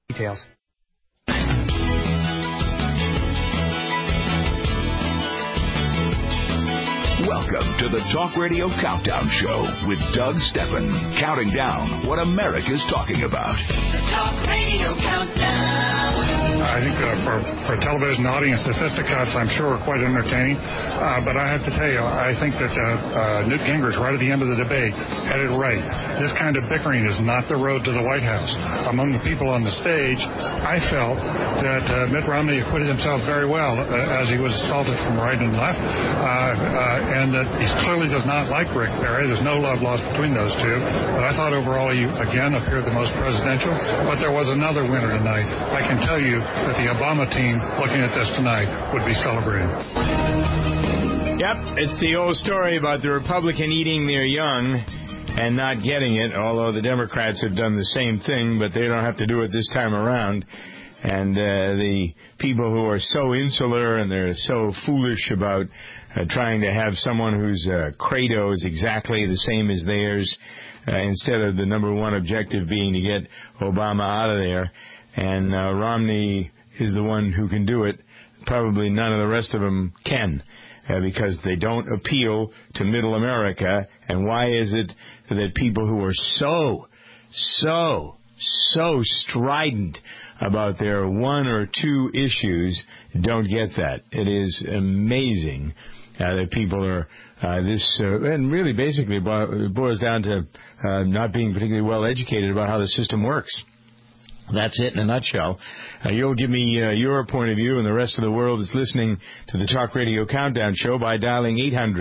Details. Welcome to the Talk Radio Countdown Show with Doug Steffen, counting down what America's talking about. The Talk Radio Countdown. I think for a television audience, the fisticuffs, I'm sure, are quite entertaining. But I have to tell you, I think that Newt Gingrich, right at the end of the debate, had it right. This kind of bickering is not the road to the White House. Among the people on the stage, I felt that Mitt Romney acquitted himself very well as he was assaulted from right and left. And that he clearly does not like Rick Perry. There's no love lost between those two. But I thought overall he, again, appeared the most presidential. But there was another winner tonight. I can tell you that the Obama team, looking at this tonight, would be celebrating. Yep, it's the old story about the Republican eating their young and not getting it, although the Democrats have done the same thing, but they don't have to do it this time around. And the people who are so insular and they're so foolish about trying to have someone whose credo is exactly the same as theirs, instead of the number one objective being to get Obama out of there. And Romney is the one who can do it. Probably none of the rest of them can, because they don't appeal to middle America. And why is it that people who are so strident about their one or two issues don't get that? It is amazing that people are and really basically it boils down to not being particularly well educated about how the system works. That's it in a nutshell. You'll give me your point of view, and the rest of the world is listening to the Talk Radio Countdown Show by dialing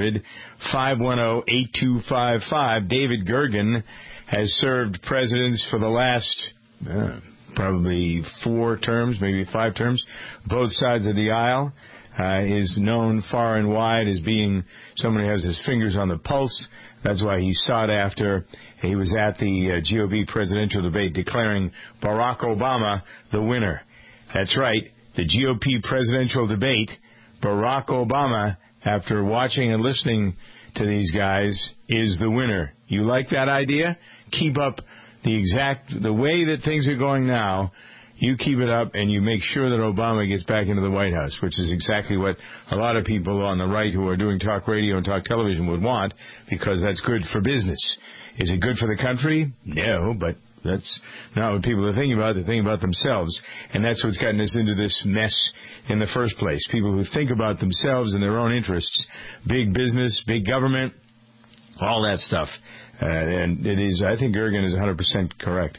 800-510-8255. David Gergen has served presidents for the last probably 4 terms, maybe 5 terms, both sides of the aisle. Is known far and wide as being someone who has his fingers on the pulse. That's why he's sought after. He was at the GOP presidential debate declaring Barack Obama the winner. That's right, the GOP presidential debate, Barack Obama, after watching and listening to these guys, is the winner. You like that idea? Keep up the way that things are going now. You keep it up, and you make sure that Obama gets back into the White House, which is exactly what a lot of people on the right who are doing talk radio and talk television would want, because that's good for business. Is it good for the country? No, but that's not what people are thinking about. They're thinking about themselves, and that's what's gotten us into this mess in the first place. People who think about themselves and their own interests, big business, big government, all that stuff. And it is, I think Gergen is 100% correct.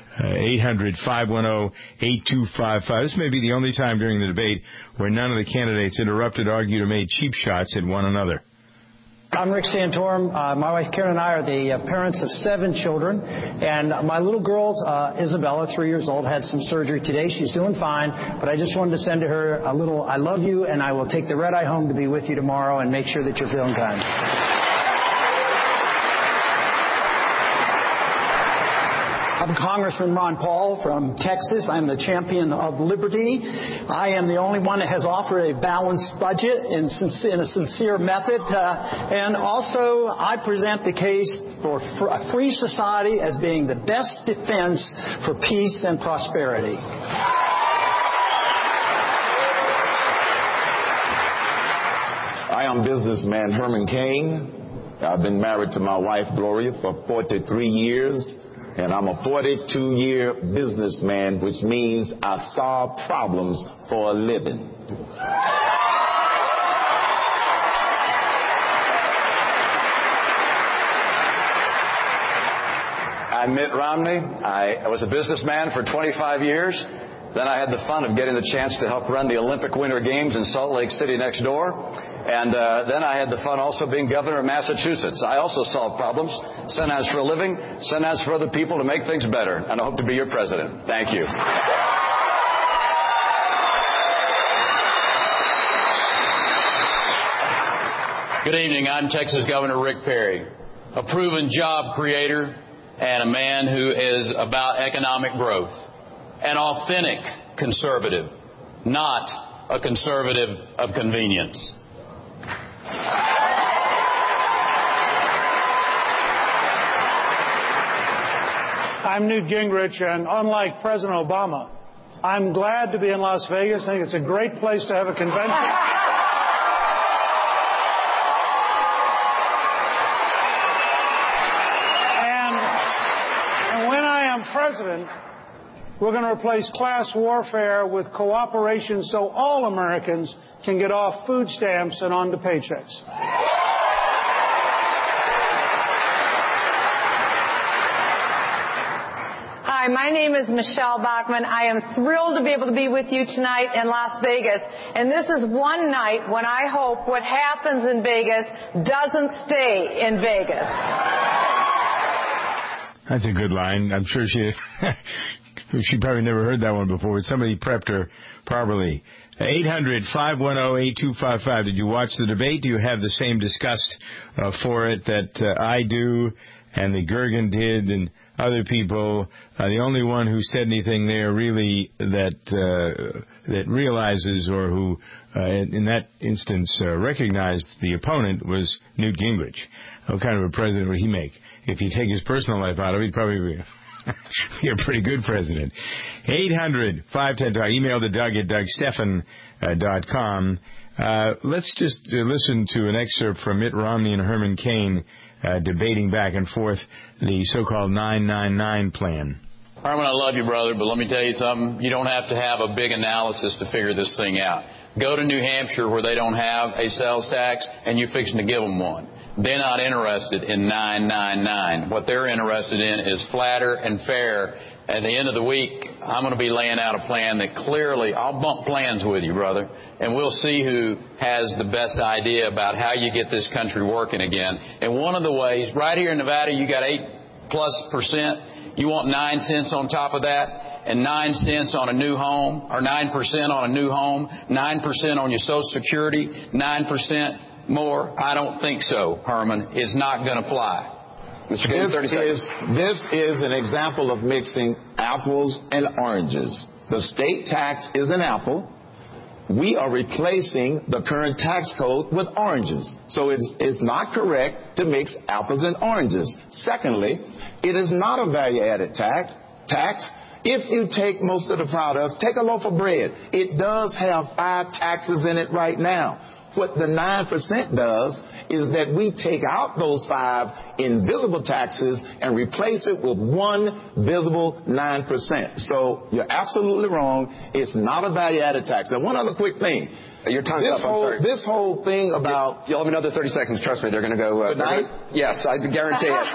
800-510-8255. This may be the only time during the debate where none of the candidates interrupted, argued, or made cheap shots at one another. I'm Rick Santorum. My wife Karen and I are the parents of 7 children. And my little girl, Isabella, 3 years old, had some surgery today. She's doing fine. But I just wanted to send to her a little, I love you, and I will take the red eye home to be with you tomorrow and make sure that you're feeling kind. I'm Congressman Ron Paul from Texas. I'm the champion of liberty. I am the only one that has offered a balanced budget in a sincere method. And also, I present the case for a free society as being the best defense for peace and prosperity. I am businessman Herman Cain. I've been married to my wife, Gloria, for 43 years. And I'm a 42-year businessman, which means I solve problems for a living. I'm Mitt Romney. I was a businessman for 25 years. Then I had the fun of getting the chance to help run the Olympic Winter Games in Salt Lake City next door. And then I had the fun also being governor of Massachusetts. I also solve problems, sometimes for a living, sometimes for other people to make things better. And I hope to be your president. Thank you. Good evening. I'm Texas Governor Rick Perry, a proven job creator and a man who is about economic growth. An authentic conservative, not a conservative of convenience. I'm Newt Gingrich, and unlike President Obama, I'm glad to be in Las Vegas. I think it's a great place to have a convention. And when I am president, we're going to replace class warfare with cooperation so all Americans can get off food stamps and onto paychecks. Hi, my name is Michelle Bachmann. I am thrilled to be able to be with you tonight in Las Vegas. And this is one night when I hope what happens in Vegas doesn't stay in Vegas. That's a good line. I'm sure she probably never heard that one before, but somebody prepped her properly. 800-510-8255. Did you watch the debate? Do you have the same disgust for it that I do and the Gergen did and other people? The only one who said anything there really that realizes or who in that instance recognized the opponent was Newt Gingrich. What kind of a president would he make? If you take his personal life out of it, he'd probably be a pretty good president. 800-510-TALK. Email to Doug at DougStephan.com. Let's just listen to an excerpt from Mitt Romney and Herman Cain debating back and forth the so-called 999 plan. Herman, I love you, brother, but let me tell you something. You don't have to have a big analysis to figure this thing out. Go to New Hampshire where they don't have a sales tax, and you're fixing to give them one. They're not interested in 999. What they're interested in is flatter and fair. At the end of the week, I'm going to be laying out a plan that clearly, I'll bump plans with you, brother, and we'll see who has the best idea about how you get this country working again. And one of the ways, right here in Nevada, you got 8+%. You want 9 cents on top of that, and 9 cents on a new home, or 9% on a new home, 9% on your Social Security, 9% more? I don't think so, Herman. It's not going to fly. Mr. Cain, 30 seconds. This is an example of mixing apples and oranges. The state tax is an apple. We are replacing the current tax code with oranges. So it's not correct to mix apples and oranges. Secondly, it is not a value-added tax. If you take most of the products, take a loaf of bread. It does have 5 taxes in it right now. What the 9% does is that we take out those 5 invisible taxes and replace it with one visible 9%. So you're absolutely wrong. It's not a value-added tax. Now, one other quick thing. Your time's up. I'm sorry. This whole thing about... You'll have another 30 seconds. Trust me, they're going to go... tonight? Yes, I guarantee it.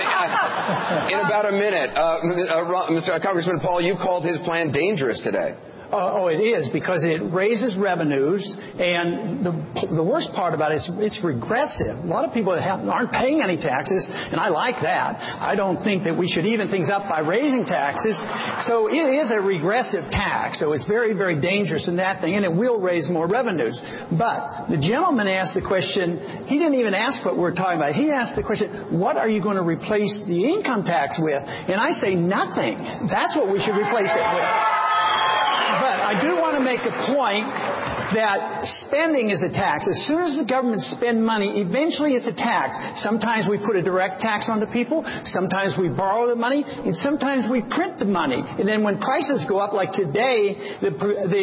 In about a minute. Mr. Congressman Paul, you called his plan dangerous today. Oh, it is, because it raises revenues, and the worst part about it is it's regressive. A lot of people aren't paying any taxes, and I like that. I don't think that we should even things up by raising taxes. So it is a regressive tax, so it's very, very dangerous in that thing, and it will raise more revenues. But the gentleman asked the question, he didn't even ask what we're talking about. He asked the question, what are you going to replace the income tax with? And I say nothing. That's what we should replace it with. But I do want to make a point that spending is a tax. As soon as the government spend money, eventually it's a tax. Sometimes we put a direct tax on the people. Sometimes we borrow the money. And sometimes we print the money. And then when prices go up, like today, the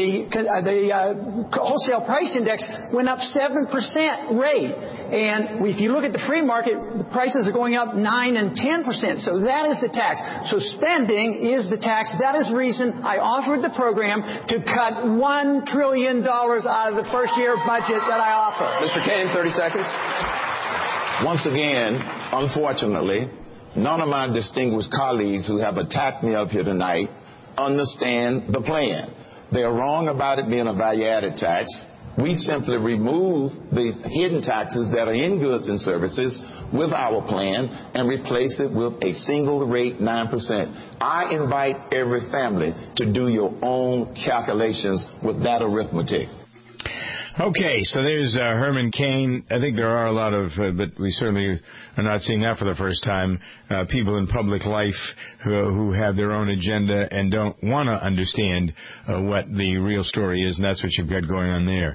wholesale price index went up 7% rate. And if you look at the free market, the prices are going up 9 and 10%. So that is the tax. So spending is the tax. That is the reason I offered the program to cut $1 trillion out of the first-year budget that I offer. Mr. Cain, 30 seconds. Once again, unfortunately, none of my distinguished colleagues who have attacked me up here tonight understand the plan. They are wrong about it being a value-added tax. We simply remove the hidden taxes that are in goods and services with our plan and replace it with a single rate 9%. I invite every family to do your own calculations with that arithmetic. Okay, so there's Herman Cain. I think there are a lot of, but we certainly are not seeing that for the first time, people in public life who have their own agenda and don't want to understand what the real story is, and that's what you've got going on there.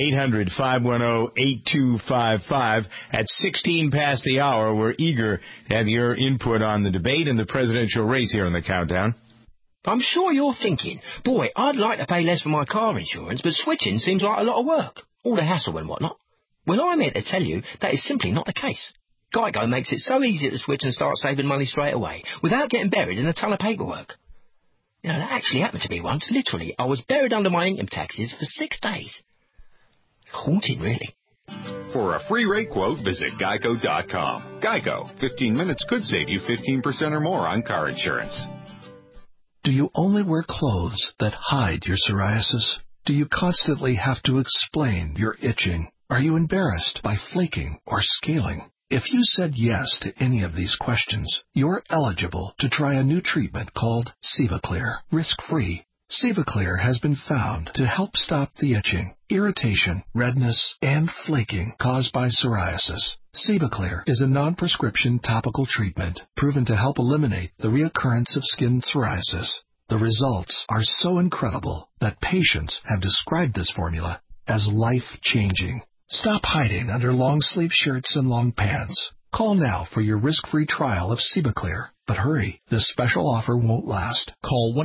800-510-8255. At 16 past the hour, we're eager to have your input on the debate and the presidential race here on the Countdown. I'm sure you're thinking, boy, I'd like to pay less for my car insurance, but switching seems like a lot of work. All the hassle and whatnot. Well, I'm here to tell you that is simply not the case. Geico makes it so easy to switch and start saving money straight away, without getting buried in a ton of paperwork. You know, that actually happened to me once. Literally, I was buried under my income taxes for 6 days. Haunting, really. For a free rate quote, visit Geico.com. Geico. 15 minutes could save you 15% or more on car insurance. Do you only wear clothes that hide your psoriasis? Do you constantly have to explain your itching? Are you embarrassed by flaking or scaling? If you said yes to any of these questions, you're eligible to try a new treatment called CivaClear, risk-free. CivaClear has been found to help stop the itching, irritation, redness, and flaking caused by psoriasis. CivaClear is a non-prescription topical treatment proven to help eliminate the reoccurrence of skin psoriasis. The results are so incredible that patients have described this formula as life-changing. Stop hiding under long-sleeve shirts and long pants. Call now for your risk-free trial of CivaClear. But hurry, this special offer won't last. Call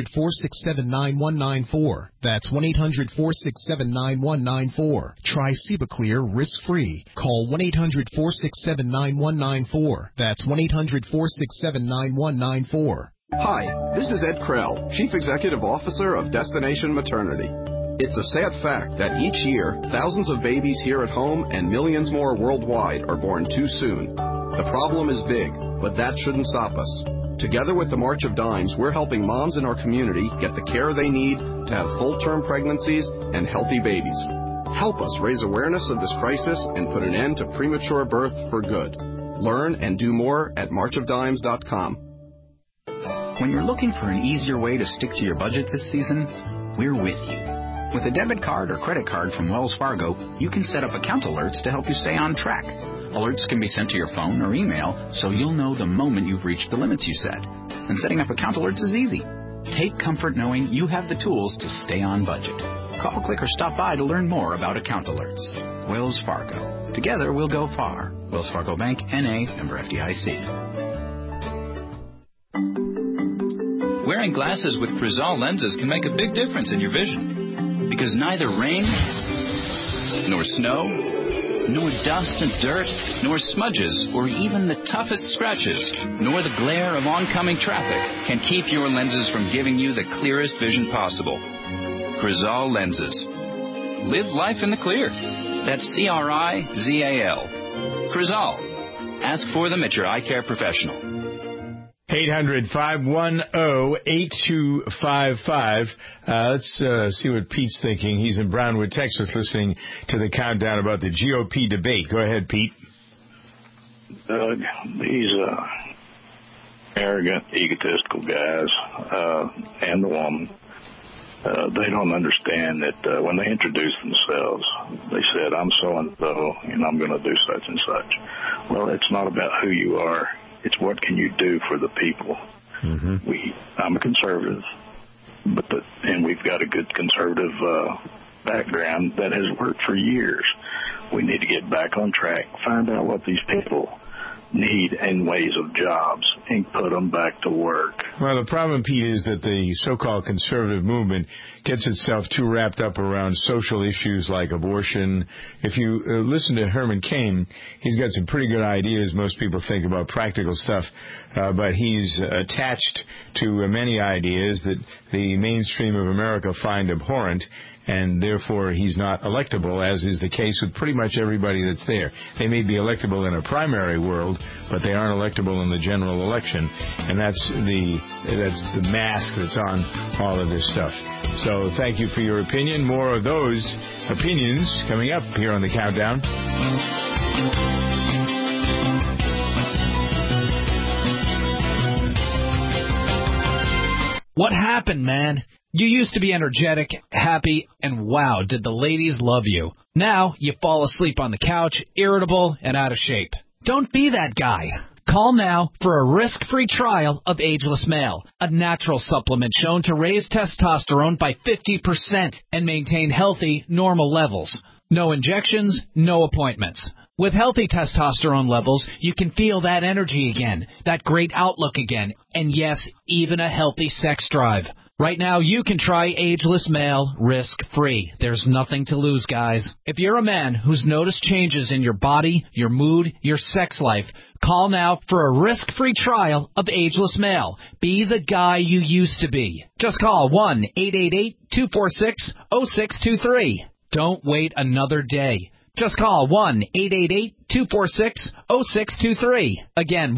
1-800-467-9194. That's 1-800-467-9194. Try CivaClear risk-free. Call 1-800-467-9194. That's 1-800-467-9194. Hi, this is Ed Krell, Chief Executive Officer of Destination Maternity. It's a sad fact that each year, thousands of babies here at home and millions more worldwide are born too soon. The problem is big, but that shouldn't stop us. Together with the March of Dimes, we're helping moms in our community get the care they need to have full-term pregnancies and healthy babies. Help us raise awareness of this crisis and put an end to premature birth for good. Learn and do more at marchofdimes.com. When you're looking for an easier way to stick to your budget this season, we're with you. With a debit card or credit card from Wells Fargo, you can set up account alerts to help you stay on track. Alerts can be sent to your phone or email, so you'll know the moment you've reached the limits you set. And setting up account alerts is easy. Take comfort knowing you have the tools to stay on budget. Call, click, or stop by to learn more about account alerts. Wells Fargo. Together we'll go far. Wells Fargo Bank, N.A., member FDIC. Wearing glasses with Crizal lenses can make a big difference in your vision. Because neither rain, nor snow, nor dust and dirt, nor smudges, or even the toughest scratches, nor the glare of oncoming traffic can keep your lenses from giving you the clearest vision possible. Crizal lenses. Live life in the clear. That's C-R-I-Z-A-L. Crizal. Ask for them at your eye care professional. 800-510-8255. Let's see what Pete's thinking. He's in Brownwood, Texas, listening to the countdown about the GOP debate. Go ahead, Pete. These arrogant, egotistical guys and the woman, they don't understand that when they introduce themselves, they said, I'm so-and-so, and I'm going to do such and such. Well, it's not about who you are. It's what can you do for the people. Mm-hmm. I'm a conservative, and we've got a good conservative background that has worked for years. We need to get back on track, find out what these people need in ways of jobs, and put them back to work. Well, the problem, Pete, is that the so-called conservative movement gets itself too wrapped up around social issues like abortion. If you listen to Herman Cain, he's got some pretty good ideas, most people think, about practical stuff, but he's attached to many ideas that the mainstream of America find abhorrent, and therefore he's not electable, as is the case with pretty much everybody that's there. They may be electable in a primary world, but they aren't electable in the general election, and that's the mask that's on all of this stuff. So thank you for your opinion. More of those opinions coming up here on the Countdown. What happened, man? You used to be energetic, happy, and wow, did the ladies love you. Now you fall asleep on the couch, irritable, and out of shape. Don't be that guy. Call now for a risk-free trial of Ageless Male, a natural supplement shown to raise testosterone by 50% and maintain healthy, normal levels. No injections, no appointments. With healthy testosterone levels, you can feel that energy again, that great outlook again, and yes, even a healthy sex drive. Right now, you can try Ageless Male risk-free. There's nothing to lose, guys. If you're a man who's noticed changes in your body, your mood, your sex life, call now for a risk-free trial of Ageless Male. Be the guy you used to be. Just call 1-888-246-0623. Don't wait another day. Just call 1-888-246-0623. Again,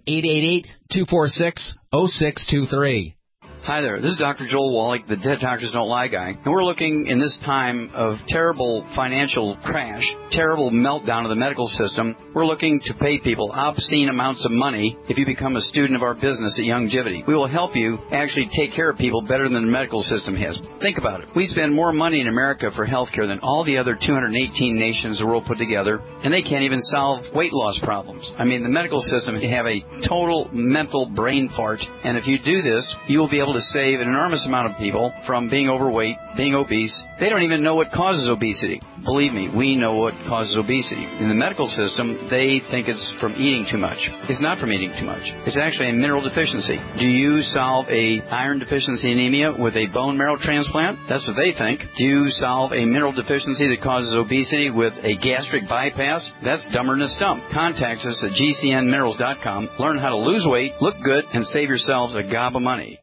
1-888-246-0623. Hi there, this is Dr. Joel Wallach, the Dead Doctors Don't Lie guy. And we're looking in this time of terrible financial crash, terrible meltdown of the medical system. We're looking to pay people obscene amounts of money if you become a student of our business at Youngevity. We will help you actually take care of people better than the medical system has. Think about it. We spend more money in America for health care than all the other 218 nations the world put together, and they can't even solve weight loss problems. I mean, the medical system can have a total mental brain fart, and if you do this, you will be able to save an enormous amount of people from being overweight, being obese. They don't even know what causes obesity. Believe me, we know what causes obesity. In the medical system, they think it's from eating too much. It's not from eating too much. It's actually a mineral deficiency. Do you solve a iron deficiency anemia with a bone marrow transplant? That's what they think. Do you solve a mineral deficiency that causes obesity with a gastric bypass? That's dumber than a stump. Contact us at gcnminerals.com. Learn how to lose weight, look good, and save yourselves a gob of money.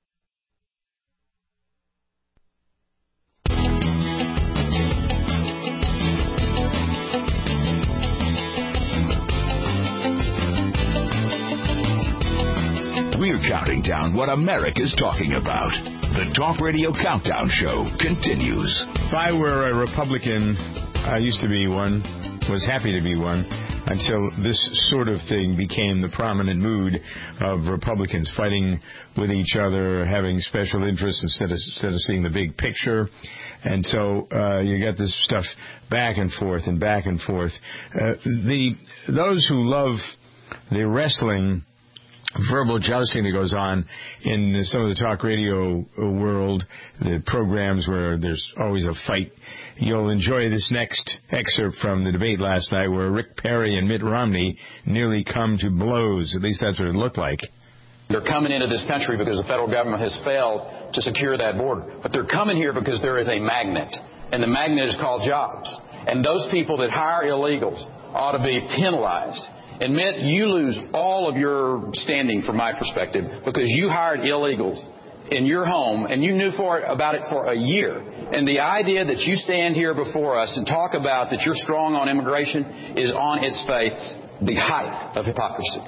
We're counting down what America's talking about. The Talk Radio Countdown Show continues. If I were a Republican, I used to be one, was happy to be one, until this sort of thing became the prominent mood of Republicans fighting with each other, having special interests instead of seeing the big picture. And so you got this stuff back and forth and back and forth. Those who love the wrestling verbal jousting that goes on in some of the talk radio world, the programs where there's always a fight. You'll enjoy this next excerpt from the debate last night where Rick Perry and Mitt Romney nearly come to blows. At least that's what it looked like. They're coming into this country because the federal government has failed to secure that border. But they're coming here because there is a magnet, and the magnet is called jobs. And those people that hire illegals ought to be penalized. And Mitt, you lose all of your standing from my perspective because you hired illegals in your home and you knew about it for a year. And the idea that you stand here before us and talk about that you're strong on immigration is on its face the height of hypocrisy.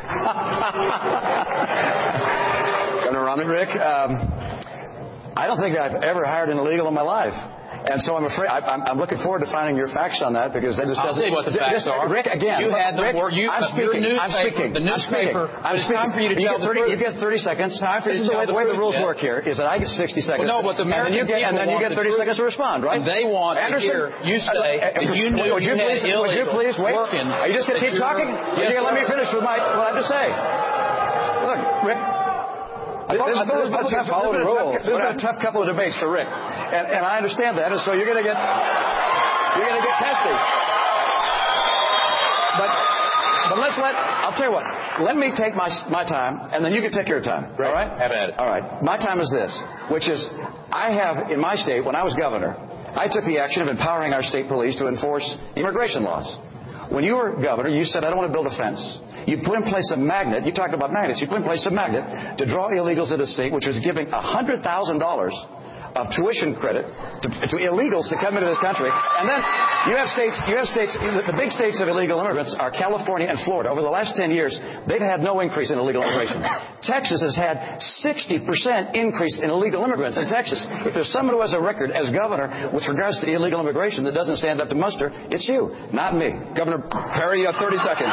Governor Romney? Rick, I don't think I've ever hired an illegal in my life. And so I'm afraid I'm looking forward to finding your facts on that because that just doesn't. I'll tell you what the facts are. Rick, again, you had the word. I'm speaking. The newspaper. It's time for you to tell the truth. You get 30 seconds. This is the way the rules work here. Is that I get 60 seconds. Well, no, but the American people and then you get 30 seconds to respond, right? And they want to hear you say that you knew you had illegals. Would you please wait? Are you just going to keep talking? Yes. Let me finish with what I have to say. Look, Rick. This has been a tough couple of debates for Rick, and I understand that, and so you're going to get testy. But I'll tell you what. Let me take my time, and then you can take your time. Great. All right? Have at it. All right. My time is this, which is I have in my state when I was governor, I took the action of empowering our state police to enforce immigration laws. When you were governor, you said, I don't want to build a fence. You put in place a magnet. You talked about magnets. You put in place a magnet to draw illegals into the state, which was giving $100,000 of tuition credit to illegals to come into this country. And then you have states, the big states of illegal immigrants are California and Florida. Over the last 10 years, they've had no increase in illegal immigration. Texas has had 60% increase in illegal immigrants in Texas. If there's someone who has a record as governor with regards to illegal immigration that doesn't stand up to muster, it's you, not me. Governor Perry, you have 30 seconds.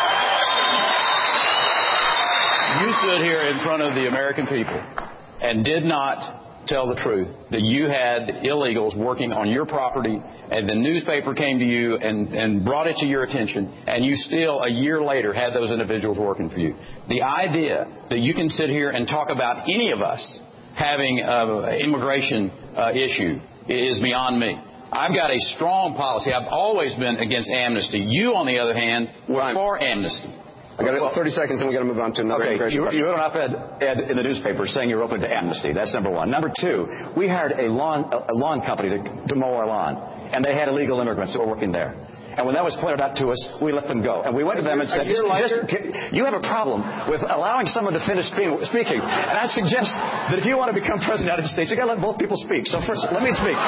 You stood here in front of the American people and did not tell the truth that you had illegals working on your property, and the newspaper came to you and brought it to your attention, and you still, a year later, had those individuals working for you. The idea that you can sit here and talk about any of us having an immigration issue is beyond me. I've got a strong policy. I've always been against amnesty. You, on the other hand, were for amnesty. I got 30 seconds, and we got to move on to another question. You wrote an op-ed in the newspaper saying you're open to amnesty. That's number one. Number two, we hired a lawn company to mow our lawn, and they had illegal immigrants that were working there. And when that was pointed out to us, we let them go. And we went to them and said, you have a problem with allowing someone to finish speaking. And I suggest that if you want to become president of the United States, you've got to let both people speak. So first, let me speak.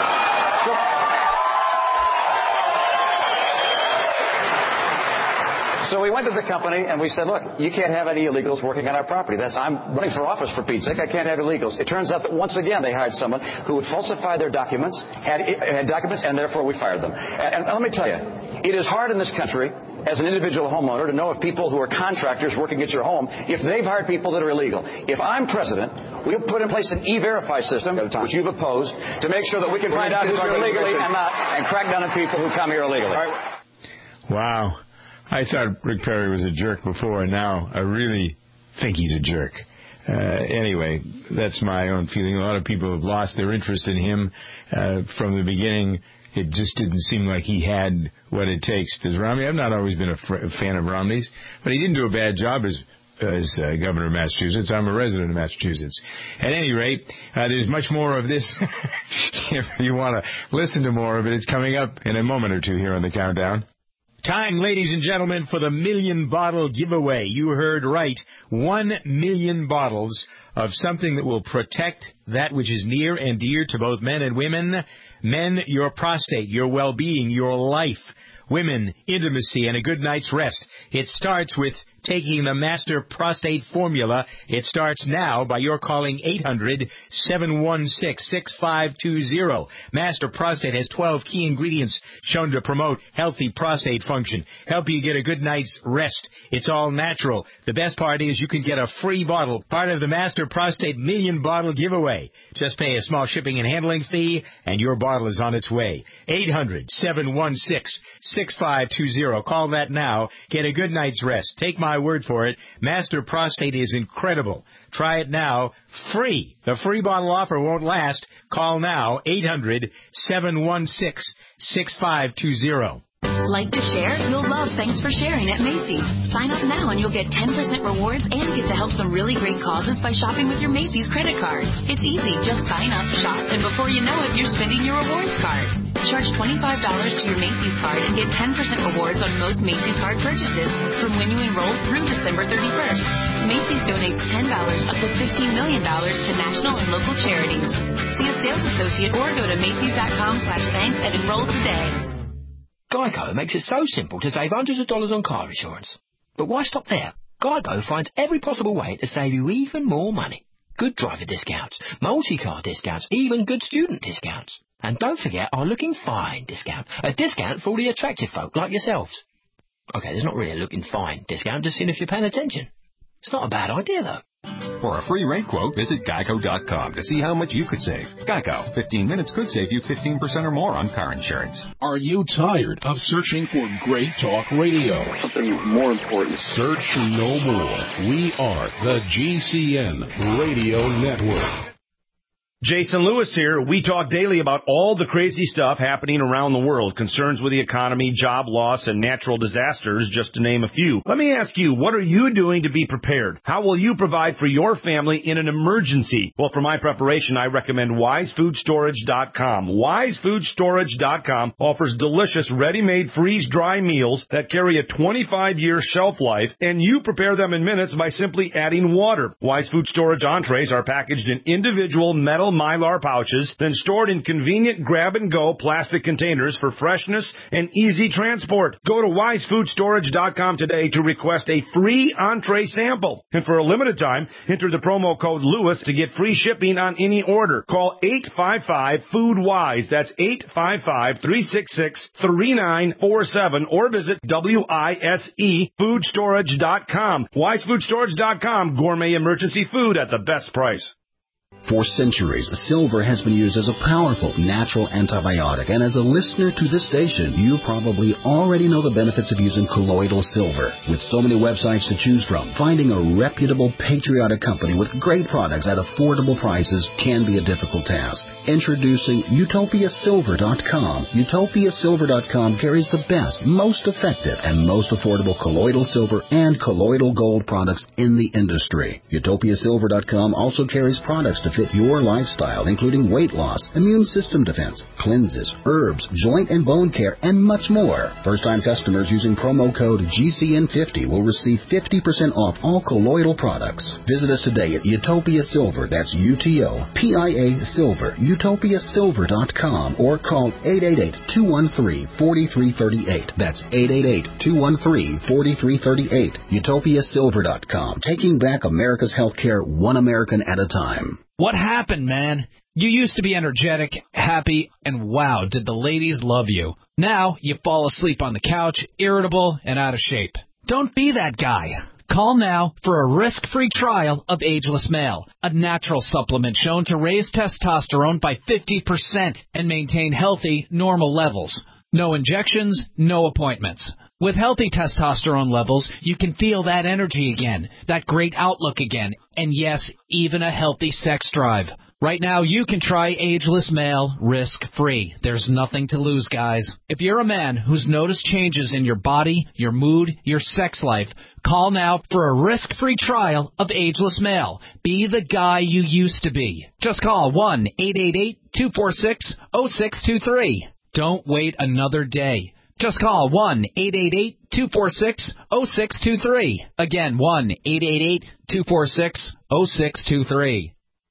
So we went to the company and we said, look, you can't have any illegals working on our property. I'm running for office, for Pete's sake. I can't have illegals. It turns out that once again they hired someone who would falsify their documents, had documents, and therefore we fired them. And let me tell you, it is hard in this country as an individual homeowner to know if people who are contractors working at your home, if they've hired people that are illegal. If I'm president, we'll put in place an E-Verify system, which you've opposed, to make sure that we can find out who's here illegally and not, and crack down on people who come here illegally. Wow. I thought Rick Perry was a jerk before, and now I really think he's a jerk. Anyway, that's my own feeling. A lot of people have lost their interest in him from the beginning. It just didn't seem like he had what it takes. Does Romney? I've not always been a fan of Romney's, but he didn't do a bad job as governor of Massachusetts. I'm a resident of Massachusetts. At any rate, there's much more of this. If you want to listen to more of it, it's coming up in a moment or two here on the Countdown. Time, ladies and gentlemen, for the 1 million bottle giveaway. You heard right. 1 million bottles of something that will protect that which is near and dear to both men and women. Men, your prostate, your well-being, your life. Women, intimacy, and a good night's rest. It starts with taking the Master Prostate Formula. It starts now by your calling 800-716-6520. Master Prostate has 12 key ingredients shown to promote healthy prostate function, help you get a good night's rest. It's all natural. The best part is you can get a free bottle, part of the Master Prostate 1 million bottle giveaway. Just pay a small shipping and handling fee, and your bottle is on its way. 800-716-6520. Call that now. Get a good night's rest. Take my word for it. Master Prostate is incredible. Try it now. Free. The free bottle offer won't last. Call now. 800-716-6520. Like to share? You'll love Thanks for Sharing at Macy's. Sign up now and you'll get 10% rewards and get to help some really great causes by shopping with your Macy's credit card. It's easy. Just sign up, shop, and before you know it, you're spending your rewards card. Charge $25 to your Macy's card and get 10% rewards on most Macy's card purchases from when you enroll through December 31st. Macy's donates $10 up to $15 million to national and local charities. See a sales associate or go to Macys.com/thanks and enroll today. Geico makes it so simple to save hundreds of dollars on car insurance. But why stop there? Geico finds every possible way to save you even more money. Good driver discounts, multi-car discounts, even good student discounts. And don't forget our Looking Fine discount, a discount for all the attractive folk like yourselves. Okay, there's not really a Looking Fine discount, just seeing if you're paying attention. It's not a bad idea, though. For a free rate quote, visit Geico.com to see how much you could save. Geico. 15 minutes could save you 15% or more on car insurance. Are you tired of searching for great talk radio? Something more important. Search no more. We are the GCN Radio Network. Jason Lewis here. We talk daily about all the crazy stuff happening around the world, concerns with the economy, job loss, and natural disasters, just to name a few. Let me ask you, what are you doing to be prepared? How will you provide for your family in an emergency? Well, for my preparation, I recommend WiseFoodStorage.com. WiseFoodStorage.com offers delicious, ready-made, freeze-dry meals that carry a 25-year shelf life, and you prepare them in minutes by simply adding water. Wise Food Storage entrees are packaged in individual metal Mylar pouches, then stored in convenient grab-and-go plastic containers for freshness and easy transport. Go to WiseFoodStorage.com today to request a free entree sample. And for a limited time, enter the promo code Lewis to get free shipping on any order. Call 855-FOOD-WISE. That's 855-366-3947 or visit WISEFoodstorage.com. WiseFoodStorage.com. Gourmet emergency food at the best price. For centuries, silver has been used as a powerful natural antibiotic, and as a listener to this station, you probably already know the benefits of using colloidal silver. With so many websites to choose from, finding a reputable, patriotic company with great products at affordable prices can be a difficult task. Introducing UtopiaSilver.com. UtopiaSilver.com carries the best, most effective, and most affordable colloidal silver and colloidal gold products in the industry. UtopiaSilver.com also carries products to fit your lifestyle, including weight loss, immune system defense, cleanses, herbs, joint and bone care, and much more. First-time customers using promo code GCN50 will receive 50% off all colloidal products. Visit us today at Utopia Silver, that's UTOPIA Silver, UtopiaSilver.com, or call 888-213-4338. That's 888-213-4338. UtopiaSilver.com, taking back America's healthcare one American at a time. What happened, man? You used to be energetic, happy, and wow, did the ladies love you. Now you fall asleep on the couch, irritable and out of shape. Don't be that guy. Call now for a risk-free trial of Ageless Male, a natural supplement shown to raise testosterone by 50% and maintain healthy, normal levels. No injections, no appointments. With healthy testosterone levels, you can feel that energy again, that great outlook again, and yes, even a healthy sex drive. Right now, you can try Ageless Male risk-free. There's nothing to lose, guys. If you're a man who's noticed changes in your body, your mood, your sex life, call now for a risk-free trial of Ageless Male. Be the guy you used to be. Just call 1-888-246-0623. Don't wait another day. Just call 1-888-246-0623. Again, 1-888-246-0623.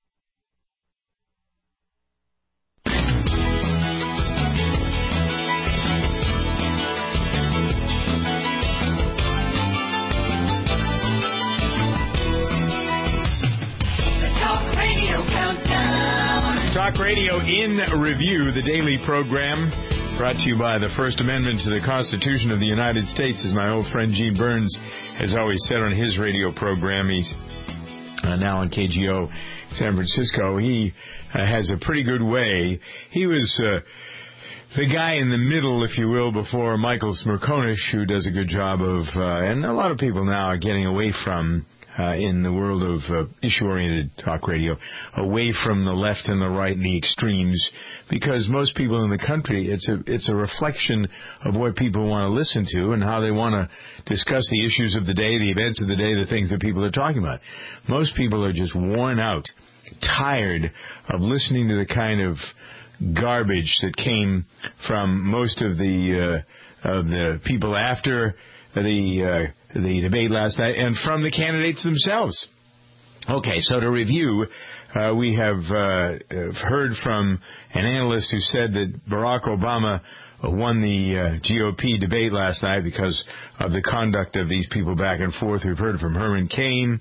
Talk Radio in Review, the daily program brought to you by the First Amendment to the Constitution of the United States, as my old friend Gene Burns has always said on his radio program. He's now on KGO San Francisco. He has a pretty good way. He was the guy in the middle, if you will, before Michael Smerconish, who does a good job of, and a lot of people now are getting away from, in the world of issue-oriented talk radio, away from the left and the right and the extremes, because most people in the country, it's a reflection of what people want to listen to and how they want to discuss the issues of the day, the events of the day, the things that people are talking about. Most people are just worn out, tired of listening to the kind of garbage that came from most of the people after the debate last night, and from the candidates themselves. Okay, so to review, we have heard from an analyst who said that Barack Obama won the GOP debate last night because of the conduct of these people back and forth. We've heard from Herman Cain,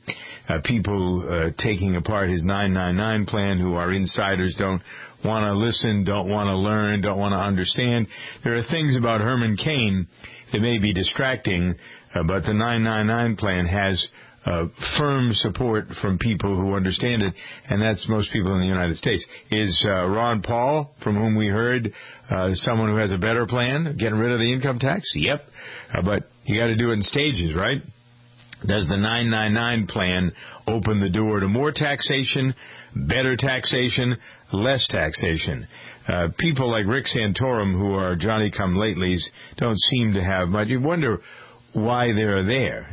people taking apart his 999 plan who are insiders, don't want to listen, don't want to learn, don't want to understand. There are things about Herman Cain that may be distracting, but the 999 plan has firm support from people who understand it, and that's most people in the United States. Is Ron Paul, from whom we heard, someone who has a better plan, getting rid of the income tax? Yep. But you got to do it in stages, right? Does the 999 plan open the door to more taxation, better taxation, less taxation? People like Rick Santorum, who are Johnny-come-latelys, don't seem to have much. You wonder why they're there.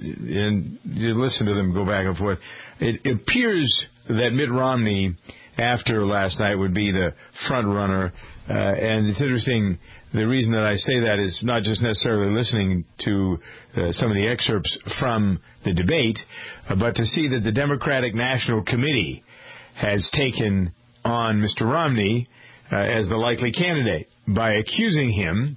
And you listen to them go back and forth. It appears that Mitt Romney, after last night, would be the front runner. And it's interesting, the reason that I say that is not just necessarily listening to some of the excerpts from the debate, but to see that the Democratic National Committee has taken on Mr. Romney as the likely candidate by accusing him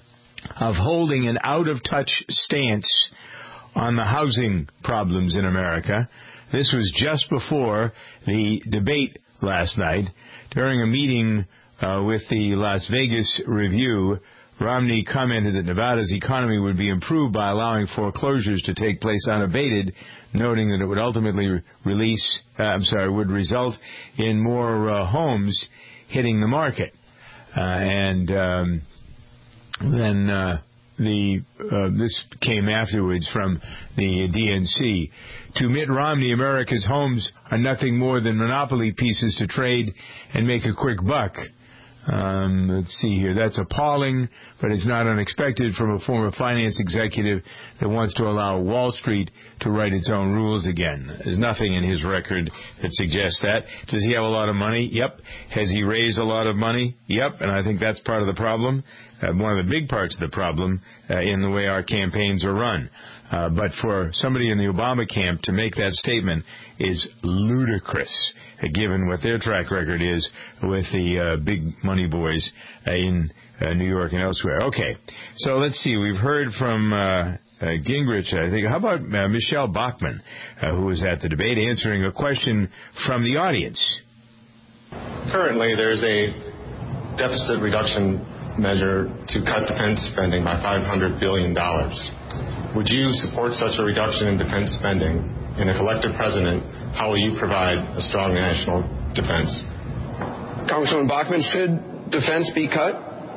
of holding an out-of-touch stance on the housing problems in America. This was just before the debate last night. During a meeting with the Las Vegas Review, Romney commented that Nevada's economy would be improved by allowing foreclosures to take place unabated, noting that it would ultimately would result in more homes hitting the market. This came afterwards from the DNC. To Mitt Romney, America's homes are nothing more than monopoly pieces to trade and make a quick buck. Let's see here. That's appalling, but it's not unexpected from a former finance executive that wants to allow Wall Street to write its own rules again. There's nothing in his record that suggests that. Does he have a lot of money? Yep. Has he raised a lot of money? Yep. And I think that's part of the problem. One of the big parts of the problem in the way our campaigns are run. But for somebody in the Obama camp to make that statement is ludicrous, given what their track record is with the big money boys in New York and elsewhere. Okay, so let's see. We've heard from Gingrich, I think. How about Michelle Bachmann, who was at the debate, answering a question from the audience? Currently, there's a deficit reduction measure to cut defense spending by $500 billion. Would you support such a reduction in defense spending? And if elected president, how will you provide a strong national defense? Congresswoman Bachmann, should defense be cut?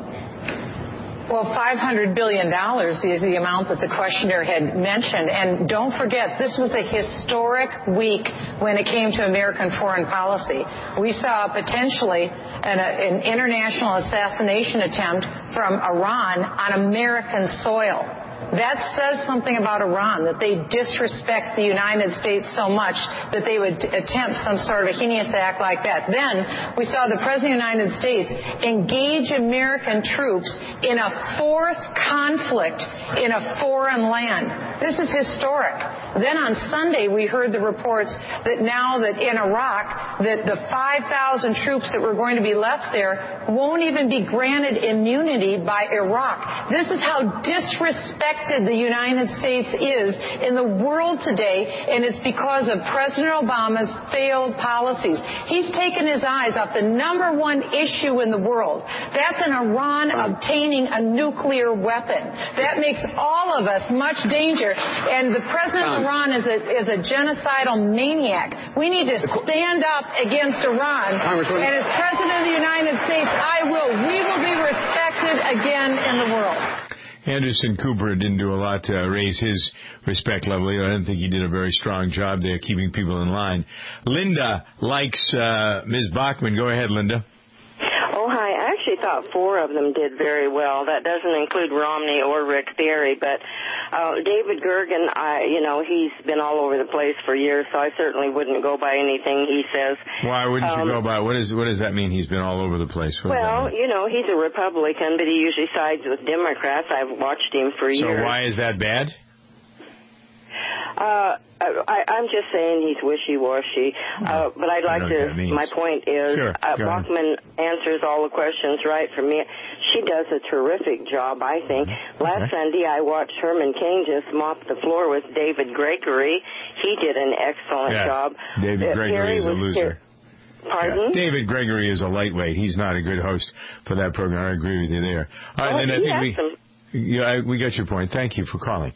Well, $500 billion is the amount that the questioner had mentioned. And don't forget, this was a historic week when it came to American foreign policy. We saw potentially an international assassination attempt from Iran on American soil. That says something about Iran, that they disrespect the United States so much that they would attempt some sort of a heinous act like that. Then we saw the President of the United States engage American troops in a fourth conflict in a foreign land. This is historic. Then on Sunday we heard the reports that now that in Iraq, that the 5,000 troops that were going to be left there won't even be granted immunity by Iraq. This is how disrespected the United States is in the world today, and it's because of President Obama's failed policies. He's taken his eyes off the number one issue in the world. That's in Iran obtaining a nuclear weapon. That makes all of us much danger. And the President of Iran is a genocidal maniac. We need to stand up against Iran. And as President of the United States, we will be respected again in the world. Anderson Cooper didn't do a lot to raise his respect level. I don't think he did a very strong job there keeping people in line. Linda likes Ms. Bachmann. Go ahead, Linda. Oh, hi. I actually thought four of them did very well. That doesn't include Romney or Rick Perry, but David Gergen, he's been all over the place for years, so I certainly wouldn't go by anything he says. Why wouldn't you go by? What does that mean, he's been all over the place? Well, he's a Republican, but he usually sides with Democrats. I've watched him for years. So why is that bad? I'm just saying he's wishy-washy, but I'd like to, my point is, Bachmann answers all the questions right for me. She does a terrific job, I think. Last Sunday, I watched Herman Cain just mop the floor with David Gregory. He did an excellent job. David Gregory is a loser. Pardon? David Gregory is a lightweight. He's not a good host for that program. I agree with you there. All right, then I think we got your point. Thank you for calling.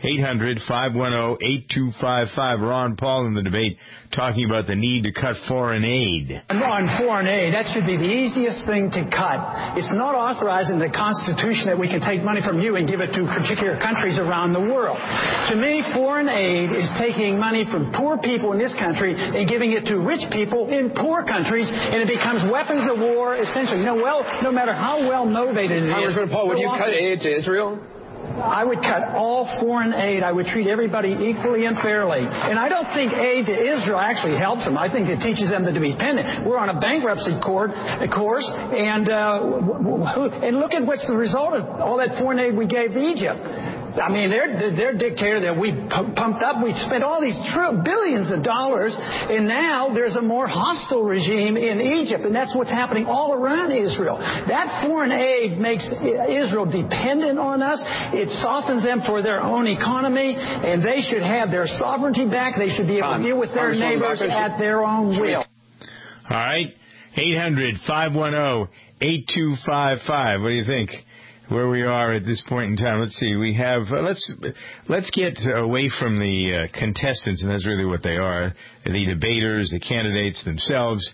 800-510-8255. Ron Paul in the debate talking about the need to cut foreign aid. On foreign aid, that should be the easiest thing to cut. It's not authorized in the Constitution that we can take money from you and give it to particular countries around the world. To me, foreign aid is taking money from poor people in this country and giving it to rich people in poor countries, and it becomes weapons of war, essentially. No matter how well motivated it is. Congressman Paul, would you cut aid to Israel? I would cut all foreign aid. I would treat everybody equally and fairly. And I don't think aid to Israel actually helps them. I think it teaches them to be dependent. We're on a bankruptcy course, and look at what's the result of all that foreign aid we gave to Egypt. I mean, their dictator that we pumped up, we spent all these billions of dollars, and now there's a more hostile regime in Egypt, and that's what's happening all around Israel. That foreign aid makes Israel dependent on us. It softens them for their own economy, and they should have their sovereignty back. They should be able to deal with their neighbors at their own will. All right. 800-510-8255. What do you think? where we are at this point in time. Let's see. We have let's get away from the contestants, and that's really what they are: the debaters, the candidates themselves,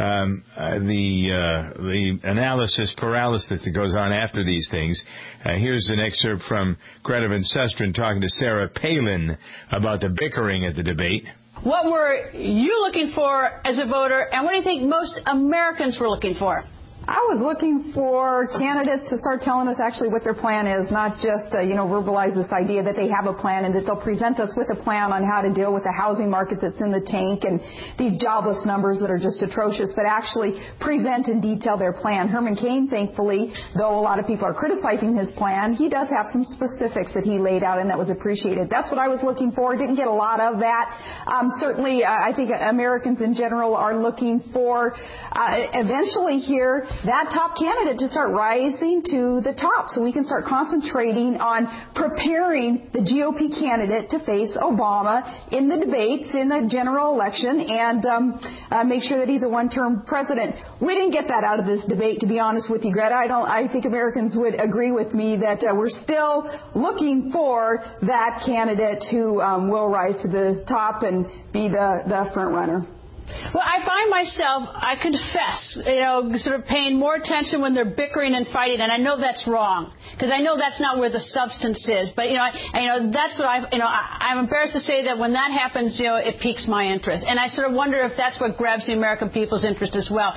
the analysis paralysis that goes on after these things. Here's an excerpt from Greta Van Susteren talking to Sarah Palin about the bickering at the debate. What were you looking for as a voter, and what do you think most Americans were looking for? I was looking for candidates to start telling us actually what their plan is, not just, verbalize this idea that they have a plan and that they'll present us with a plan on how to deal with the housing market that's in the tank and these jobless numbers that are just atrocious, but actually present in detail their plan. Herman Cain, thankfully, though a lot of people are criticizing his plan, he does have some specifics that he laid out, and that was appreciated. That's what I was looking for. Didn't get a lot of that. Certainly, I think Americans in general are looking for eventually here that top candidate to start rising to the top so we can start concentrating on preparing the GOP candidate to face Obama in the debates in the general election and make sure that he's a one-term president. We didn't get that out of this debate, to be honest with you, Greta. I think Americans would agree with me that we're still looking for that candidate who will rise to the top and be the front runner. Well, I find myself, I confess, sort of paying more attention when they're bickering and fighting, and I know that's wrong, because I know that's not where the substance is. But, that's what I'm embarrassed to say that when that happens, it piques my interest. And I sort of wonder if that's what grabs the American people's interest as well.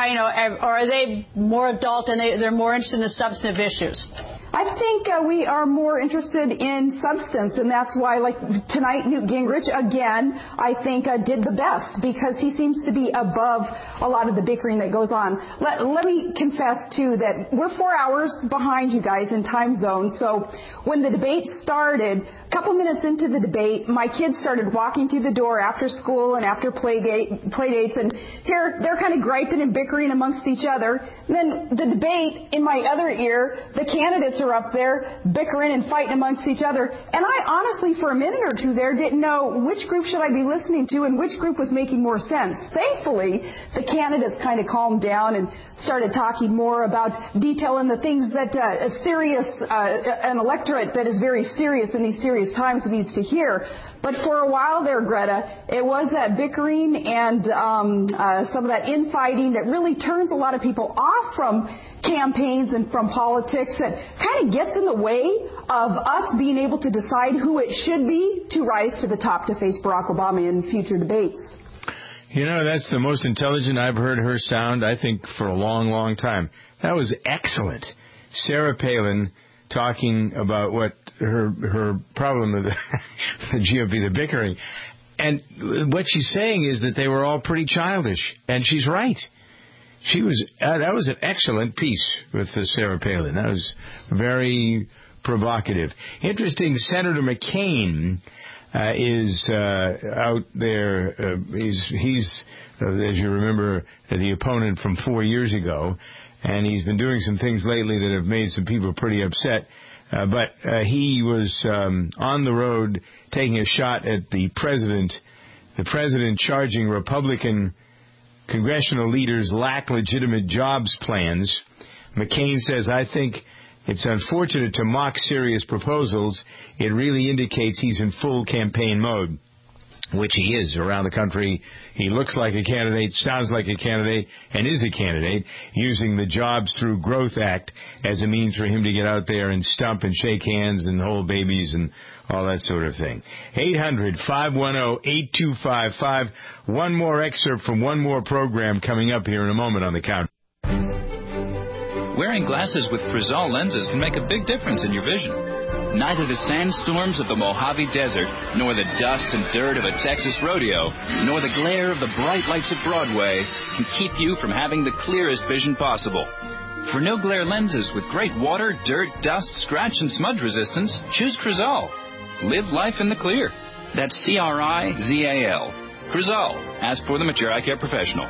Or are they more adult and they're more interested in the substantive issues? I think we are more interested in substance, and that's why, like tonight, Newt Gingrich, again, I think did the best because he seems to be above a lot of the bickering that goes on. Let me confess, too, that we're 4 hours behind you guys in time zone, so when the debate started, a couple minutes into the debate, my kids started walking through the door after school and after play dates, and here they're kind of griping and bickering amongst each other. And then the debate, in my other ear, the candidates are up there bickering and fighting amongst each other. And I honestly, for a minute or two there, didn't know which group should I be listening to and which group was making more sense. Thankfully, the candidates kind of calmed down and started talking more about detailing the things that an electorate that is very serious in these serious times needs to hear. But for a while there, Greta, it was that bickering and some of that infighting that really turns a lot of people off from campaigns and from politics, that kind of gets in the way of us being able to decide who it should be to rise to the top to face Barack Obama in future debates. That's the most intelligent I've heard her sound, I think, for a long, long time. That was excellent. Sarah Palin talking about what her problem with the GOP, the bickering. And what she's saying is that they were all pretty childish, and she's right. That was an excellent piece with Sarah Palin. That was very provocative. Interesting, Senator McCain is out there. He's as you remember, the opponent from 4 years ago, and he's been doing some things lately that have made some people pretty upset. But he was on the road taking a shot at the president charging Republican congressional leaders lack legitimate jobs plans. McCain says, I think it's unfortunate to mock serious proposals. It really indicates he's in full campaign mode, which he is around the country. He looks like a candidate, sounds like a candidate, and is a candidate, using the Jobs Through Growth Act as a means for him to get out there and stump and shake hands and hold babies and all that sort of thing. 800-510-8255. One more excerpt from one more program coming up here in a moment on the count. Wearing glasses with Frizal lenses can make a big difference in your vision. Neither the sandstorms of the Mojave Desert, nor the dust and dirt of a Texas rodeo, nor the glare of the bright lights of Broadway can keep you from having the clearest vision possible. For no-glare lenses with great water, dirt, dust, scratch, and smudge resistance, choose Crizal. Live life in the clear. That's C-R-I-Z-A-L. Crizal. Ask for them at your eye care professional.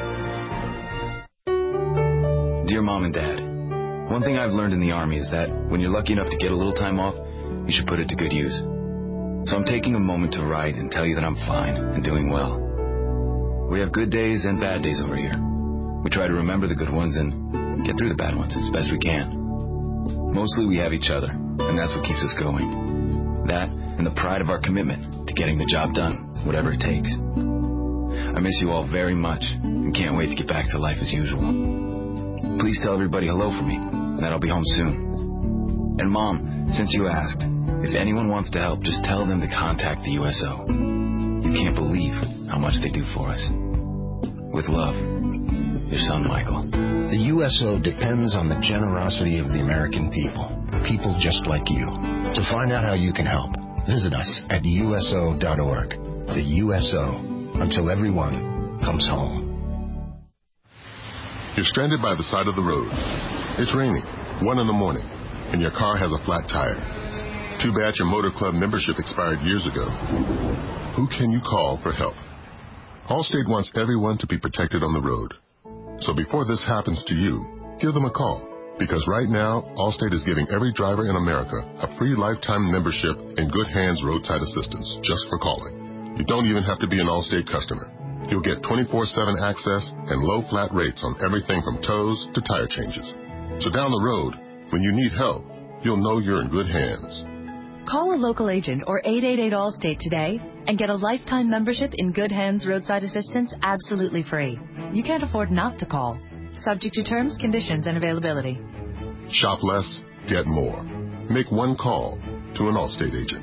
Dear Mom and Dad, one thing I've learned in the Army is that when you're lucky enough to get a little time off, you should put it to good use. So I'm taking a moment to write and tell you that I'm fine and doing well. We have good days and bad days over here. We try to remember the good ones and get through the bad ones as best we can. Mostly we have each other, and that's what keeps us going. That and the pride of our commitment to getting the job done, whatever it takes. I miss you all very much and can't wait to get back to life as usual. Please tell everybody hello for me, and that I'll be home soon. And Mom, since you asked, if anyone wants to help, just tell them to contact the USO. You can't believe how much they do for us. With love, your son, Michael. The USO depends on the generosity of the American people just like you. To find out how you can help, visit us at USO.org. The USO, until everyone comes home. You're stranded by the side of the road. It's raining, 1 a.m, and your car has a flat tire. Too bad your motor club membership expired years ago. Who can you call for help? Allstate wants everyone to be protected on the road. So before this happens to you, give them a call. Because right now, Allstate is giving every driver in America a free lifetime membership in Good Hands Roadside Assistance just for calling. You don't even have to be an Allstate customer. You'll get 24/7 access and low flat rates on everything from tows to tire changes. So down the road, when you need help, you'll know you're in good hands. Call a local agent or 888-ALL-STATE today and get a lifetime membership in Good Hands Roadside Assistance absolutely free. You can't afford not to call. Subject to terms, conditions, and availability. Shop less, get more. Make one call to an Allstate agent.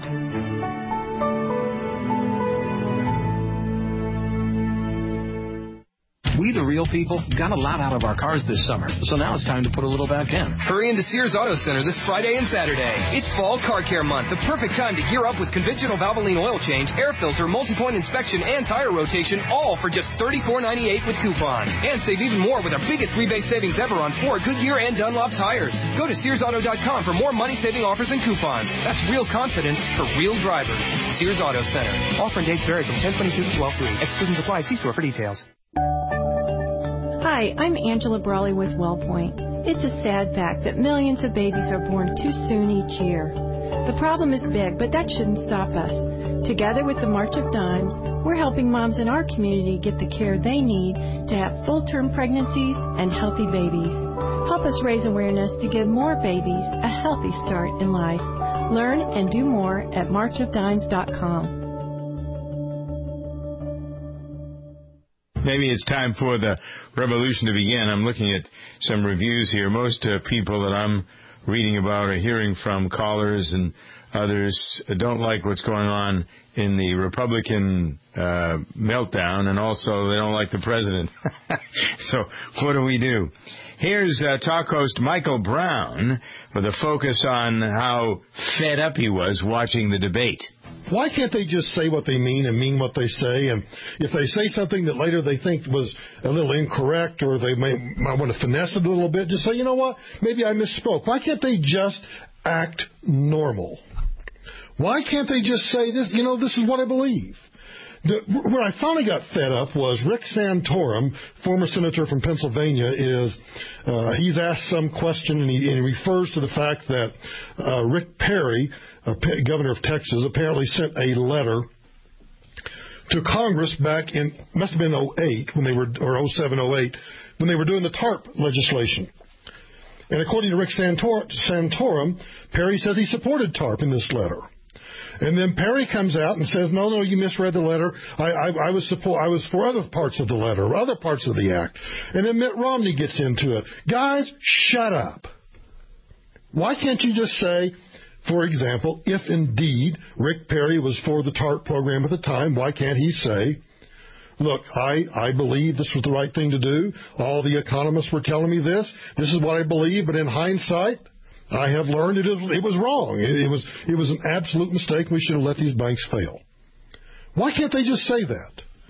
We, the real people, got a lot out of our cars this summer, so now it's time to put a little back in. Hurry into Sears Auto Center this Friday and Saturday. It's Fall Car Care Month, the perfect time to gear up with conventional Valvoline oil change, air filter, multi-point inspection, and tire rotation, all for just $34.98 with coupon. And save even more with our biggest rebate savings ever on Ford, Goodyear, and Dunlop tires. Go to SearsAuto.com for more money-saving offers and coupons. That's real confidence for real drivers. Sears Auto Center. Offer and dates vary from 10/22 to 12/3. Exclusions apply. See store for details. Hi, I'm Angela Brawley with WellPoint. It's a sad fact that millions of babies are born too soon each year. The problem is big, but that shouldn't stop us. Together with the March of Dimes, we're helping moms in our community get the care they need to have full-term pregnancies and healthy babies. Help us raise awareness to give more babies a healthy start in life. Learn and do more at marchofdimes.com. Maybe it's time for the revolution to begin. I'm looking at some reviews here. Most people that I'm reading about or hearing from, callers and others, don't like what's going on in the Republican meltdown, and also they don't like the president. So what do we do? Here's talk host Michael Brown with a focus on how fed up he was watching the debate. Why can't they just say what they mean and mean what they say? And if they say something that later they think was a little incorrect, or they might want to finesse it a little bit, just say, you know what, maybe I misspoke. Why can't they just act normal? Why can't they just say this, this is what I believe? Where I finally got fed up was Rick Santorum, former senator from Pennsylvania, he's asked some question, and he refers to the fact that Rick Perry, governor of Texas, apparently sent a letter to Congress back in, must have been 08, when they were, or 07, 08, when they were doing the TARP legislation. And according to Rick Santorum, Perry says he supported TARP in this letter. And then Perry comes out and says, no, you misread the letter. I was for other parts of the letter, other parts of the act. And then Mitt Romney gets into it. Guys, shut up. Why can't you just say, for example, if indeed Rick Perry was for the TARP program at the time, why can't he say, look, I believe this was the right thing to do. All the economists were telling me this. This is what I believe, but in hindsight, I have learned it was wrong. It was an absolute mistake. We should have let these banks fail. Why can't they just say that?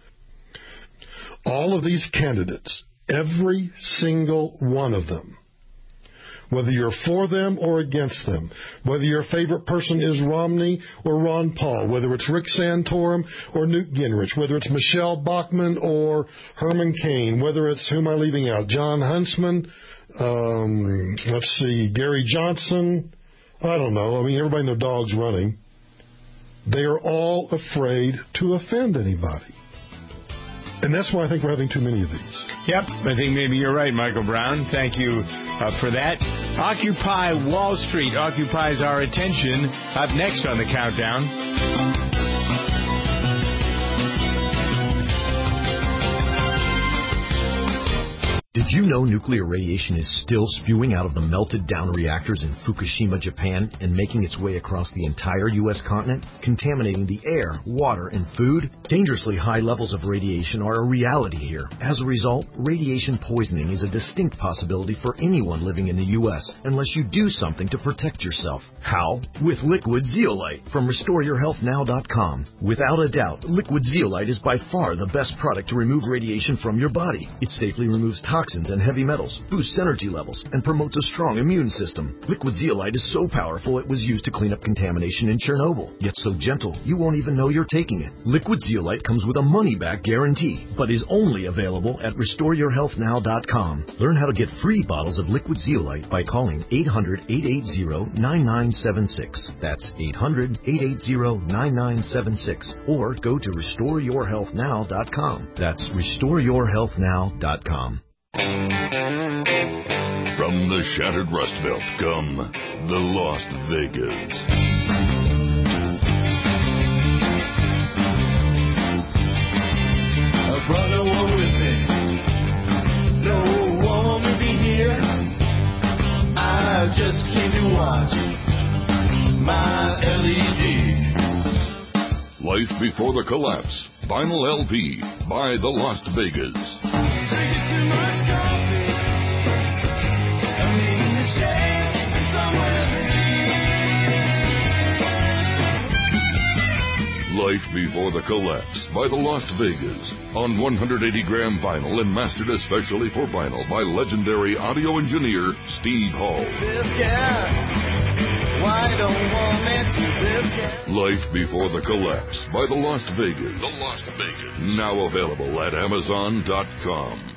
All of these candidates, every single one of them, whether you're for them or against them, whether your favorite person is Romney or Ron Paul, whether it's Rick Santorum or Newt Gingrich, whether it's Michelle Bachmann or Herman Cain, whether it's, who am I leaving out, John Huntsman, let's see, Gary Johnson, I don't know. I mean, everybody and their dog's running. They are all afraid to offend anybody. And that's why I think we're having too many of these. Yep, I think maybe you're right, Michael Brown. Thank you for that. Occupy Wall Street occupies our attention. Up next on the countdown. Did you know nuclear radiation is still spewing out of the melted down reactors in Fukushima, Japan, and making its way across the entire U.S. continent, contaminating the air, water, and food? Dangerously high levels of radiation are a reality here. As a result, radiation poisoning is a distinct possibility for anyone living in the U.S. unless you do something to protect yourself. How? With Liquid Zeolite from RestoreYourHealthNow.com. Without a doubt, Liquid Zeolite is by far the best product to remove radiation from your body. It safely removes toxins and heavy metals, boosts energy levels, and promotes a strong immune system. Liquid Zeolite is so powerful it was used to clean up contamination in Chernobyl, yet so gentle you won't even know you're taking it. Liquid Zeolite comes with a money-back guarantee, but is only available at RestoreYourHealthNow.com. Learn how to get free bottles of Liquid Zeolite by calling 800-880-9976. That's 800-880-9976. Or go to RestoreYourHealthNow.com. That's RestoreYourHealthNow.com. From the shattered Rust Belt come the Las Vegas. A brother was with me. No one will be here. I just came to watch my LED. Life Before the Collapse. Vinyl LP by the Las Vegas. Drinking too much coffee. I'm needing a shave and somewhere to Life Before the Collapse by the Las Vegas on 180-gram vinyl and mastered especially for vinyl by legendary audio engineer Steve Hall. This cat. Why don't want me to this cat? Life Before the Collapse by the Las Vegas. The Las Vegas. Now available at Amazon.com.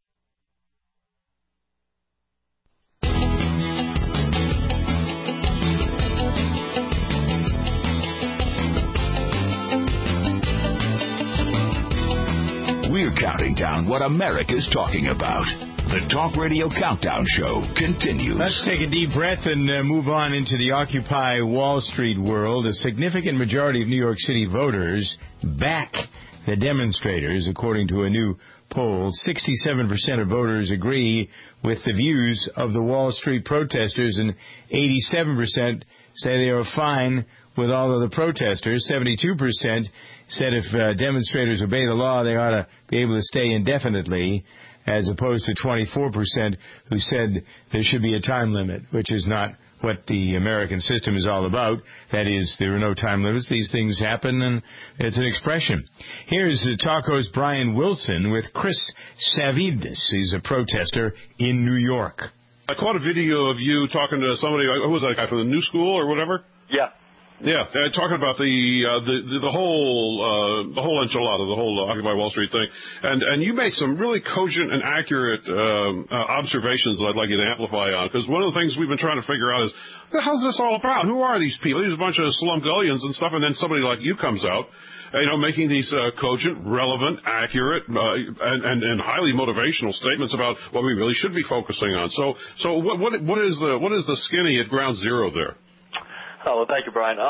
We're counting down what America's talking about. The Talk Radio Countdown Show continues. Let's take a deep breath and move on into the Occupy Wall Street world. A significant majority of New York City voters back the demonstrators, according to a new poll. 67% of voters agree with the views of the Wall Street protesters, and 87% say they are fine with all of the protesters. 72% said if demonstrators obey the law, they ought to be able to stay indefinitely, as opposed to 24% who said there should be a time limit, which is not what the American system is all about. That is, there are no time limits. These things happen, and it's an expression. Here's talk host Brian Wilson with Chris Savidis. He's a protester in New York. I caught a video of you talking to somebody. Who was that guy from the New School or whatever? Yeah. Yeah, talking about the whole enchilada, the whole Occupy Wall Street thing, and you make some really cogent and accurate observations that I'd like you to amplify on, because one of the things we've been trying to figure out is, what the hell's this all about? Who are these people? These are a bunch of slumgullions and stuff, and then somebody like you comes out, making these cogent, relevant, accurate, and highly motivational statements about what we really should be focusing on. So what is the skinny at ground zero there? Oh, well, thank you, Brian.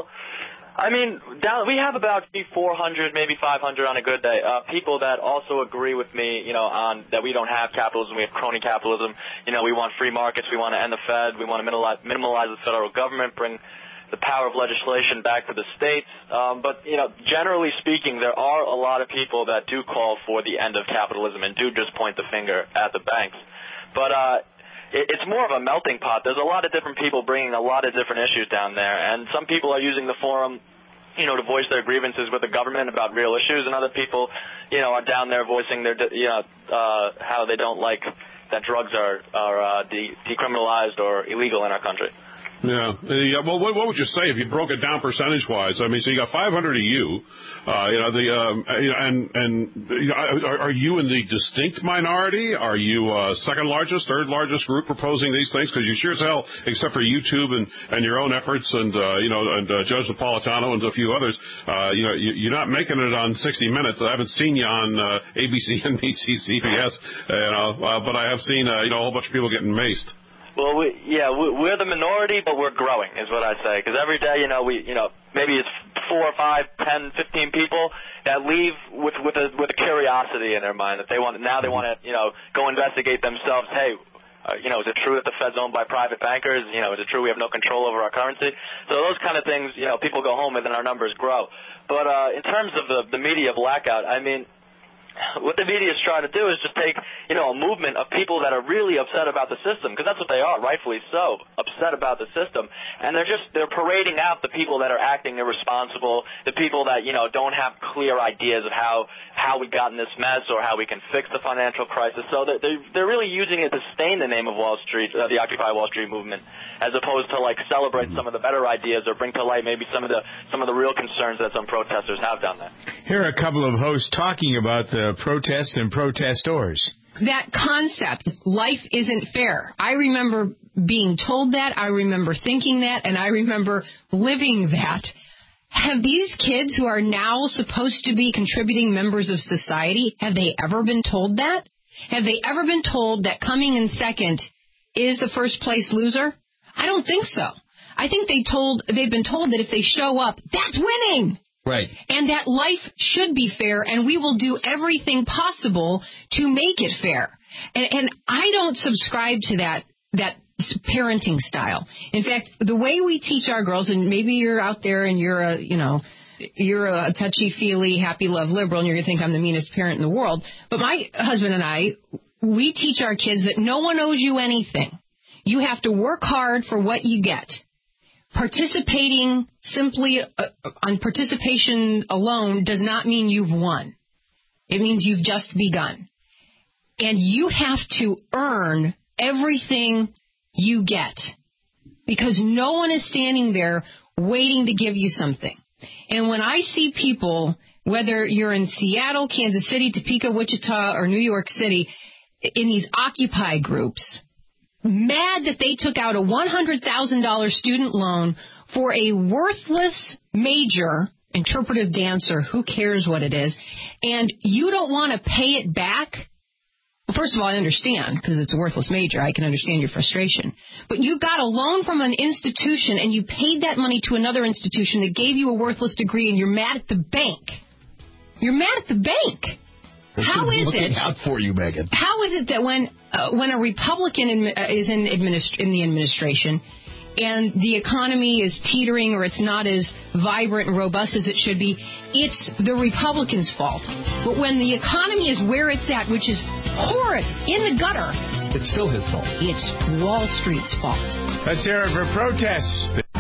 We have about 400, maybe 500 on a good day, people that also agree with me, on that we don't have capitalism, we have crony capitalism. We want free markets, we want to end the Fed, we want to minimalize the federal government, bring the power of legislation back to the states. But generally speaking, there are a lot of people that do call for the end of capitalism and do just point the finger at the banks. But it's more of a melting pot. There's a lot of different people bringing a lot of different issues down there, and some people are using the forum, to voice their grievances with the government about real issues, and other people, are down there voicing their, how they don't like that drugs are decriminalized or illegal in our country. Yeah. Well, what would you say if you broke it down percentage-wise? So you got 500 of you. Are you in the distinct minority? Are you second largest, third largest group proposing these things? Because you sure as hell, except for YouTube and your own efforts and Judge Napolitano and a few others, you're not making it on 60 Minutes. I haven't seen you on ABC, NBC, CBS, but I have seen a whole bunch of people getting maced. Well, we're the minority, but we're growing, is what I say. Because every day, maybe it's 4, 5, 10, 15 people that leave with a curiosity in their mind that they want to go investigate themselves. Hey, is it true that the Fed's owned by private bankers? Is it true we have no control over our currency? So those kind of things, people go home and then our numbers grow. But in terms of the media blackout, I mean, what the media is trying to do is just take, a movement of people that are really upset about the system, because that's what they are, rightfully so, upset about the system. And they're parading out the people that are acting irresponsible, the people that, don't have clear ideas of how we got in this mess or how we can fix the financial crisis. So they're really using it to stain the name of Wall Street, the Occupy Wall Street movement, as opposed to celebrate some of the better ideas or bring to light maybe some of the real concerns that some protesters have down there. Here are a couple of hosts talking about the protests and protestors. That concept, life isn't fair. I remember being told that, I remember thinking that, and I remember living that. Have these kids who are now supposed to be contributing members of society, have they ever been told that? Have they ever been told that coming in second is the first place loser? I don't think so. I think they've been told that if they show up, that's winning. Right. And that life should be fair, and we will do everything possible to make it fair. And I don't subscribe to that parenting style. In fact, the way we teach our girls, and maybe you're out there and you're a touchy-feely, happy-love liberal, and you're going to think I'm the meanest parent in the world, but my husband and I, we teach our kids that no one owes you anything. You have to work hard for what you get. Participating simply on participation alone does not mean you've won. It means you've just begun. And you have to earn everything you get, because no one is standing there waiting to give you something. And when I see people, whether you're in Seattle, Kansas City, Topeka, Wichita, or New York City, in these Occupy groups, mad that they took out a $100,000 student loan for a worthless major, interpretive dancer, who cares what it is, and you don't want to pay it back. Well, first of all, I understand, because it's a worthless major. I can understand your frustration. But you got a loan from an institution, and you paid that money to another institution that gave you a worthless degree, and you're mad at the bank. You're mad at the bank. How is it? Out for you, Megan. How is it that when a Republican is in the administration and the economy is teetering or it's not as vibrant and robust as it should be, it's the Republicans' fault? But when the economy is where it's at, which is horrid, in the gutter, it's still his fault. It's Wall Street's fault. Let's hear it for protests.